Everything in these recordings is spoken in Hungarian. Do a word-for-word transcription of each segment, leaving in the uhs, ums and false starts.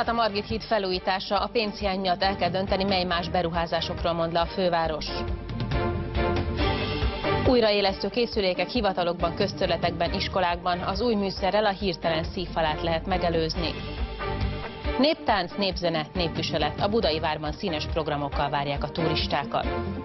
Húzhat a Margit híd felújítása, a pénzhiány miatt el kell dönteni, mely más beruházásokról mond le a főváros. Újraélesztő készülékek hivatalokban, közterületekben, iskolákban, az új műszerrel a hirtelen szívhalát lehet megelőzni. Néptánc, népzene, népviselet. A Budai Várban színes programokkal várják a turistákat.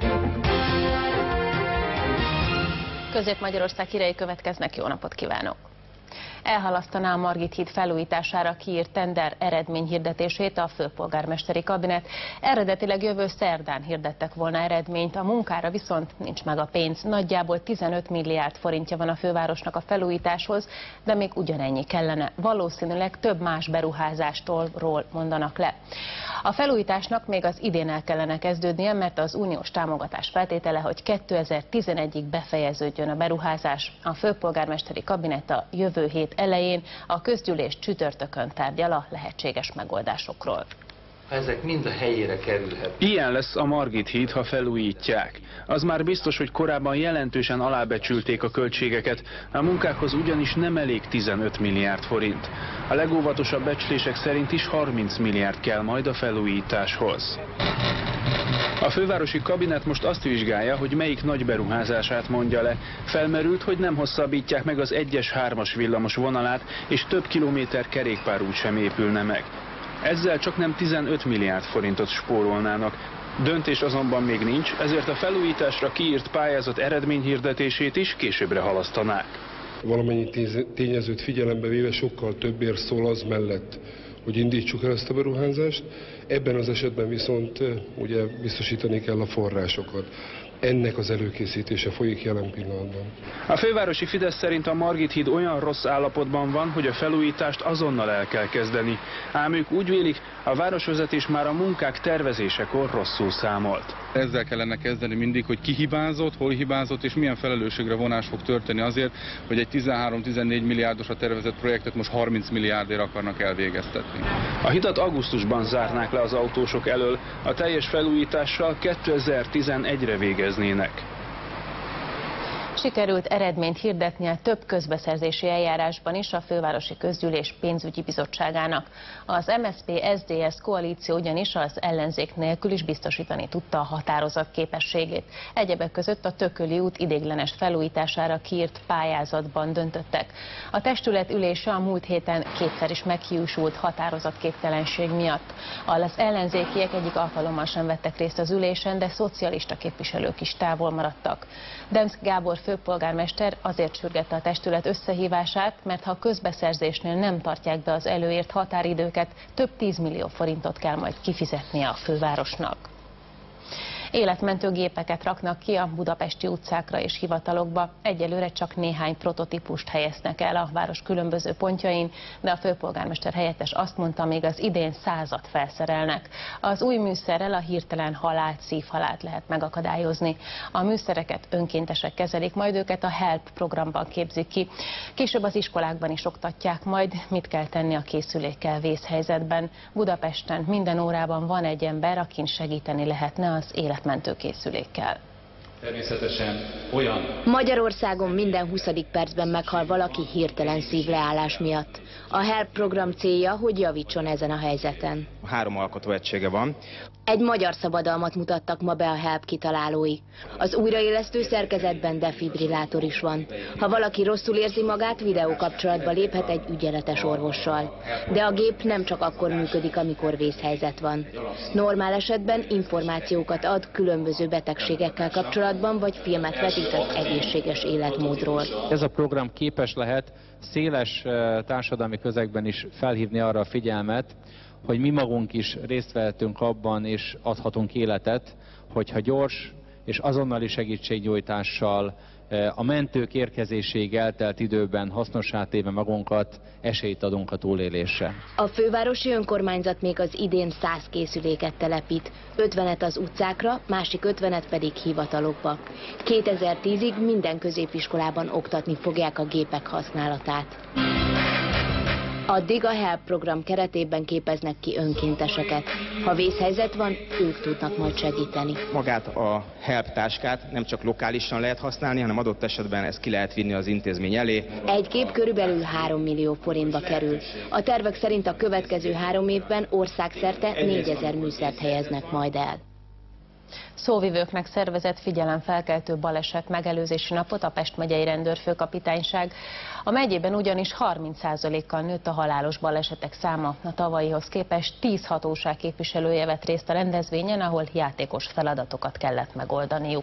Közép-Magyarország hírei következnek, jó napot kívánok! Elhalasztaná a Margit híd felújítására kiírt tender eredményhirdetését a főpolgármesteri kabinet. Eredetileg jövő szerdán hirdettek volna eredményt, a munkára viszont nincs meg a pénz. Nagyjából tizenöt milliárd forintja van a fővárosnak a felújításhoz, de még ugyanennyi kellene. Valószínűleg több más beruházástól mondanak le. A felújításnak még az idén el kellene kezdődnie, mert az uniós támogatás feltétele, hogy kétezer-tizenegyig befejeződjön a beruházás. A főpolgármesteri kabinet a jövő hét elején a közgyűlés csütörtökön tárgyal a lehetséges megoldásokról. Ezek mind a helyére kerülhet. Ilyen lesz a Margit híd, ha felújítják. Az már biztos, hogy korábban jelentősen alábecsülték a költségeket, a munkákhoz ugyanis nem elég tizenöt milliárd forint. A legóvatosabb becslések szerint is harminc milliárd kell majd a felújításhoz. A fővárosi kabinet most azt vizsgálja, hogy melyik nagy beruházását mondja le. Felmerült, hogy nem hosszabbítják meg az egyes hármas villamos vonalát, és több kilométer kerékpárút sem épülne meg. Ezzel csak nem tizenöt milliárd forintot spórolnának. Döntés azonban még nincs, ezért a felújításra kiírt pályázat eredményhirdetését is későbbre halasztanák. Valamennyi tényezőt figyelembe véve sokkal többért szól az mellett, hogy indítsuk el ezt a beruházást. Ebben az esetben viszont ugye biztosítani kell a forrásokat. Ennek az előkészítése folyik jelen pillanatban. A fővárosi Fidesz szerint a Margit híd olyan rossz állapotban van, hogy a felújítást azonnal el kell kezdeni. Ám ők úgy vélik, a városvezetés már a munkák tervezésekor rosszul számolt. Ezzel kellene kezdeni mindig, hogy ki hibázott, hol hibázott és milyen felelősségre vonás fog történni azért, hogy egy tizenhárom-tizennégy milliárdosra tervezett projektet most harminc milliárdért akarnak elvégeztetni. A hidat augusztusban zárnák le az autósok elől, a teljes felújítással kétezer-tizenegyre végeznének. Sikerült eredményt hirdetnie több közbeszerzési eljárásban is a fővárosi közgyűlés pénzügyi bizottságának. Az em es zé pé es zé dé es koalíció ugyanis az ellenzék nélkül is biztosítani tudta a határozat képességét. Egyebek között a Tököli út ideiglenes felújítására kiírt pályázatban döntöttek. A testület ülése a múlt héten kétszer is meghiúsult határozatképtelenség miatt. Az ellenzékiek egyik alkalommal sem vettek részt az ülésen, de szocialista képviselők is távol maradtak. Demszky Gábor főpolgármester azért sürgette a testület összehívását, mert ha a közbeszerzésnél nem tartják be az előírt határidőket, több tízmillió forintot kell majd kifizetnie a fővárosnak. Életmentő gépeket raknak ki a budapesti utcákra és hivatalokba. Egyelőre csak néhány prototípust helyeznek el a város különböző pontjain, de a főpolgármester helyettes azt mondta, még az idén százat felszerelnek. Az új műszerrel a hirtelen halált, szívhalált lehet megakadályozni. A műszereket önkéntesek kezelik, majd őket a HELP programban képzik ki. Később az iskolákban is oktatják majd, mit kell tenni a készülékkel vészhelyzetben. Budapesten minden órában van egy ember, akin segíteni lehetne az életmentőkészülékkel. Természetesen olyan... Magyarországon minden huszadik percben meghal valaki hirtelen szívleállás miatt. A HELP program célja, hogy javítson ezen a helyzeten. Három alkotóegysége van. Egy magyar szabadalmat mutattak ma be a HELP kitalálói. Az újraélesztő szerkezetben defibrillátor is van. Ha valaki rosszul érzi magát, videókapcsolatba léphet egy ügyeletes orvossal. De a gép nem csak akkor működik, amikor vészhelyzet van. Normál esetben információkat ad különböző betegségekkel kapcsolatban, vagy filmet vetít az egészséges életmódról. Ez a program képes lehet széles társadalmi közegben is felhívni arra a figyelmet, hogy mi magunk is részt vehetünk abban és adhatunk életet, hogyha gyors és azonnali segítségnyújtással a mentők érkezéséig eltelt időben hasznossá téve magunkat, esélyt adunk a túlélésre. A fővárosi önkormányzat még az idén száz készüléket telepít, ötvenet az utcákra, másik ötvenet pedig hivatalokba. kétezer-tízig minden középiskolában oktatni fogják a gépek használatát. Addig a HELP program keretében képeznek ki önkénteseket. Ha vészhelyzet van, ők tudnak majd segíteni. Magát a HELP táskát nem csak lokálisan lehet használni, hanem adott esetben ezt ki lehet vinni az intézmény elé. Egy gép körülbelül három millió forintba kerül. A tervek szerint a következő három évben országszerte négyezer műszert helyeznek majd el. Szóvivőknek szervezett figyelemfelkeltő baleset megelőzési napot a Pest megyei rendőrfőkapitányság. A megyében ugyanis harminc százalékkal nőtt a halálos balesetek száma. A tavalyihoz képest tíz hatóság képviselője vett részt a rendezvényen, ahol játékos feladatokat kellett megoldaniuk.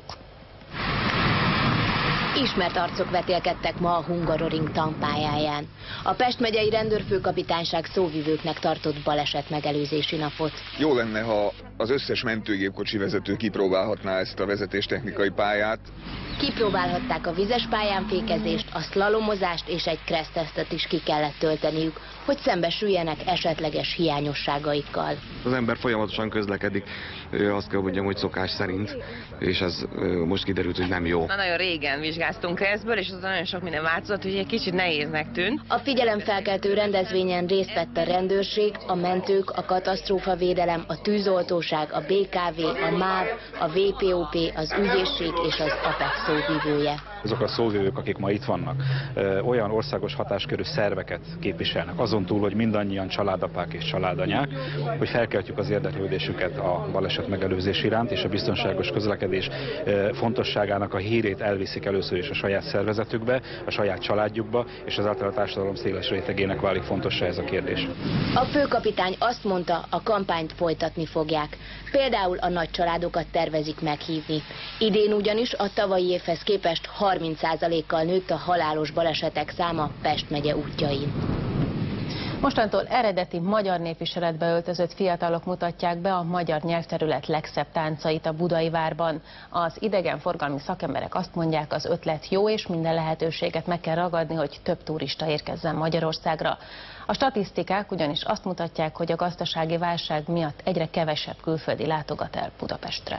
Ismert arcok vetélkedtek ma a Hungaroring tanpályáján. A Pest megyei rendőrfőkapitányság szóvivőknek tartott baleset megelőzési napot. Jó lenne, ha az összes mentőgépkocsi vezető kipróbálhatná ezt a vezetéstechnikai pályát. Kipróbálhatták a vizes pályán fékezést, a szlalomozást és egy kressztesztet is ki kellett tölteniük, hogy szembesüljenek esetleges hiányosságaikkal. Az ember folyamatosan közlekedik, azt kell mondjam, hogy szokás szerint, és ez most kiderült, hogy nem jó. Na, nagyon régen vizsgáztunk keresztből, és az nagyon sok minden változott, hogy egy kicsit nehéznek tűnt. A figyelemfelkeltő rendezvényen részt vett a rendőrség, a mentők, a katasztrófavédelem, a tűzoltóság, a bé ká vé, a MÁV, a vé pé o pé, az ügyészség és az APEC szóvivője. Azok a szóvivők, akik ma itt vannak, olyan országos hatáskörű szerveket képviselnek, azon túl, hogy mindannyian családapák és családanyák, hogy felkeltjük az érdeklődésüket a baleset megelőzés iránt, és a biztonságos közlekedés fontosságának a hírét elviszik először is a saját szervezetükbe, a saját családjukba, és az által a társadalom széles rétegének válik fontossá ez a kérdés. A főkapitány azt mondta, a kampányt folytatni fogják. Például a nagy családokat tervezik meghívni. Idén ugyanis a tavalyi évhez képest harminc százalékkal nőtt a halálos balesetek száma Pest megye útjain. Mostantól eredeti magyar népviseletbe öltözött fiatalok mutatják be a magyar nyelvterület legszebb táncait a Budai Várban. Az idegenforgalmi szakemberek azt mondják, az ötlet jó, és minden lehetőséget meg kell ragadni, hogy több turista érkezzen Magyarországra. A statisztikák ugyanis azt mutatják, hogy a gazdasági válság miatt egyre kevesebb külföldi látogat el Budapestre.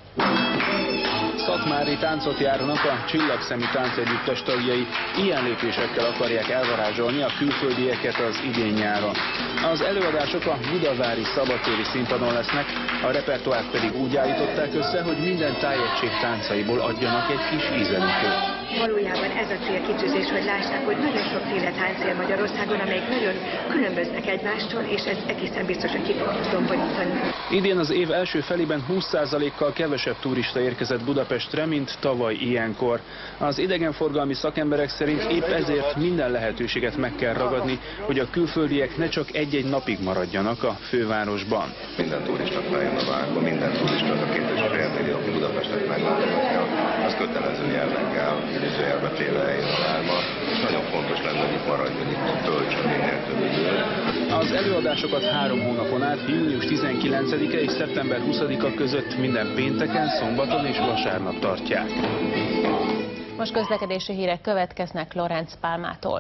Szatmári táncot járnak a Csillagszemű táncegyüttes tagjai, ilyen lépésekkel akarják elvarázsolni a külföldieket az idén-nyáron. Az előadások a budavári szabadtéri színpadon lesznek, a repertoárt pedig úgy állították össze, hogy minden tájegység táncaiból adjanak egy kis ízelítőt. Valójában ez a célkitűzés, hogy lássák, hogy nagyon sokféle tánc él Magyarországon, amelyek nagyon különböznek egymástól, és ez egészen biztos, hogy ki fogjuk domborítani. Idén az év első felében húsz százalékkal kevesebb turista érkezett Budapestre, mint tavaly ilyenkor. Az idegenforgalmi szakemberek szerint épp ezért minden lehetőséget meg kell ragadni, hogy a külföldiek ne csak egy-egy napig maradjanak a fővárosban. Minden turista feljön a várba, minden turista a két és fél millió, aki Budapestet meglátogatja, az kötelező jelleggel, idézőjelbe téve eljön a várba, és nagyon fontos lenne, hogy itt maradjon, itt töltsön minél több időt. Az előadásokat három hónapon át, június tizenkilencedike és szeptember huszadika között minden pénteken, szombaton és vasárnap tartják. Most közlekedési hírek következnek Lorenz Pálmától.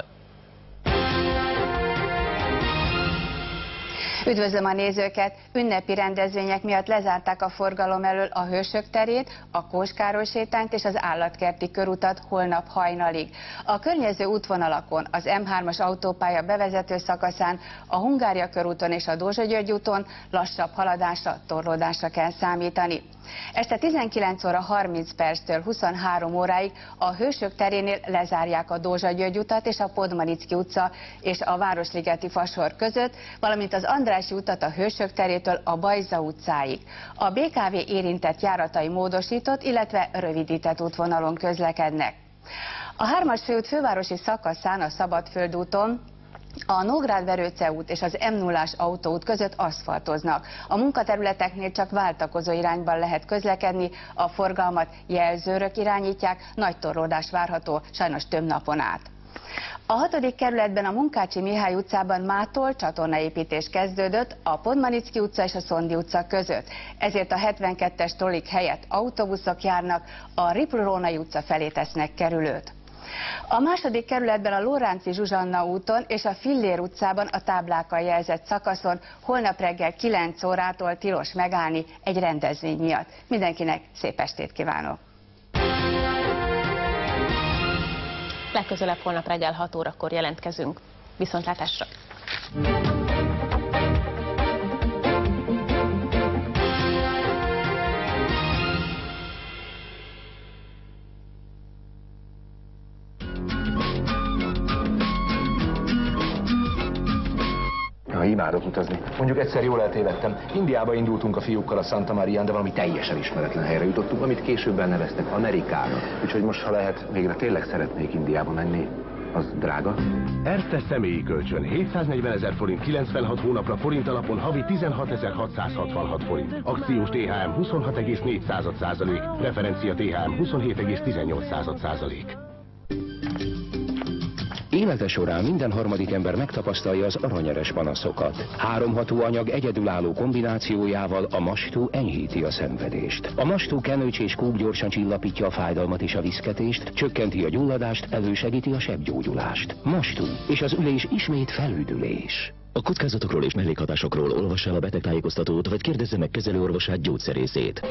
Üdvözlöm a nézőket! Ünnepi rendezvények miatt lezárták a forgalom elől a Hősök terét, a Kós Károly sétányt és az Állatkerti körutat holnap hajnalig. A környező útvonalakon, az M hármas autópálya bevezető szakaszán, a Hungária körúton és a Dózsa-György úton lassabb haladásra, torlódásra kell számítani. Este tizenkilenc óra harminc perctől huszonhárom óráig a Hősök terénél lezárják a Dózsa-György utat és a Podmanicki utca és a Városligeti fasor között, valamint az Andrássy utat a Hősök terétől a Bajza utcáig. A bé ká vé érintett járatai módosított, illetve rövidített útvonalon közlekednek. A hármas főút fővárosi szakaszán a Szabadföld úton a Nógrád-Verőce út és az M nullás autóút között aszfaltoznak. A munkaterületeknél csak váltakozó irányban lehet közlekedni, a forgalmat jelzőrök irányítják, nagy torlódás várható, sajnos több napon át. A hatodik kerületben a Munkácsi Mihály utcában mától csatornaépítés kezdődött a Podmanicki utca és a Szondi utca között. Ezért a hetvenkettes trollik helyett autóbuszok járnak, a Ripl-Rónai utca felé tesznek kerülőt. A második kerületben a Lóránci Zsuzsanna úton és a Fillér utcában a táblákkal jelzett szakaszon holnap reggel kilenc órától tilos megállni egy rendezvény miatt. Mindenkinek szép estét kívánok! Legközelebb holnap reggel hat órakor jelentkezünk. Viszontlátásra! Imádok utazni. Mondjuk egyszer jól eltévedtem. Indiába indultunk a fiúkkal a Santa Marián, de valami teljesen ismeretlen helyre jutottunk, amit később elneveztek Amerikának. Úgyhogy most, ha lehet, végre tényleg szeretnék Indiába menni. Az drága? Erste személyi kölcsön hétszáznegyvenezer forint kilencvenhat hónapra forint alapon havi tizenhatezer-hatszázhatvanhat forint. Akciós té há em huszonhat egész négy százalék, referencia té há em huszonhét egész tizennyolc százalék. Élete során minden harmadik ember megtapasztalja az aranyeres panaszokat. Három hatóanyag egyedülálló kombinációjával a Mastú enyhíti a szenvedést. A Mastú kenőcs és kúk gyorsan csillapítja a fájdalmat és a viszketést, csökkenti a gyulladást, elősegíti a sebgyógyulást. Mastú, és az ülés ismét felüdülés. A kockázatokról és mellékhatásokról olvassa el a betegtájékoztatót, vagy kérdezze meg kezelőorvosát, gyógyszerészét.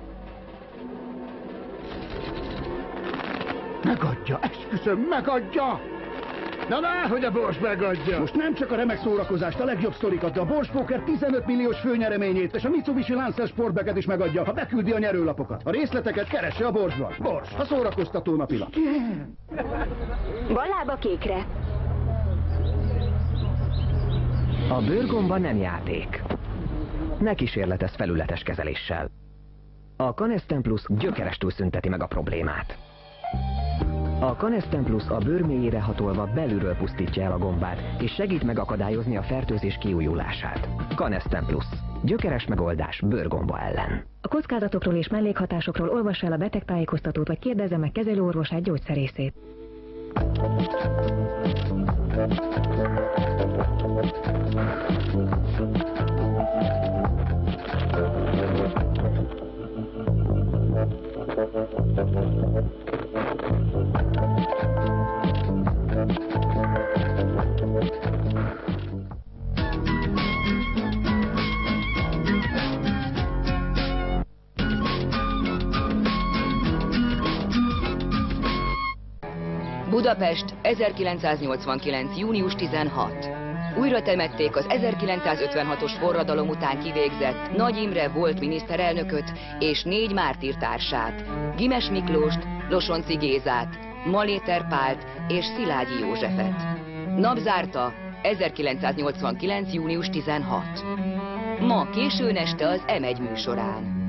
Megadja, esküszöm, megadja! Na már, hogy a Bors megadja! Most nem csak a remek szórakozást, a legjobb sztorikat, de a Bors Poker tizenöt milliós főnyereményét és a Mitsubishi Lancer Sportbaget is megadja, ha beküldi a nyerőlapokat. A részleteket keresse a Borsban. Bors, a szórakoztató napilap. Van lába kékre. A bőrgomba nem játék. Ne kísérletezz felületes kezeléssel. A Canesten Plus gyökerestül szünteti meg a problémát. A Canesten Plus a bőr mélyére hatolva belülről pusztítja el a gombát, és segít megakadályozni a fertőzés kiújulását. Canesten Plus. Gyökeres megoldás bőrgomba ellen. A kockázatokról és mellékhatásokról olvassa el a betegtájékoztatót, vagy kérdezze meg kezelőorvosát, gyógyszerészét. Budapest, ezerkilencszáznyolcvankilenc. június tizenhatodika. Újra temették az ezerkilencszázötvenhatos forradalom után kivégzett Nagy Imre volt miniszterelnököt és négy mártírtársát, Gimes Miklóst, Losonczy Gézát, Maléter Pált és Szilágyi Józsefet. Napzárta, ezerkilencszáznyolcvankilenc. június tizenhatodika. Ma későn este az em egy műsorán.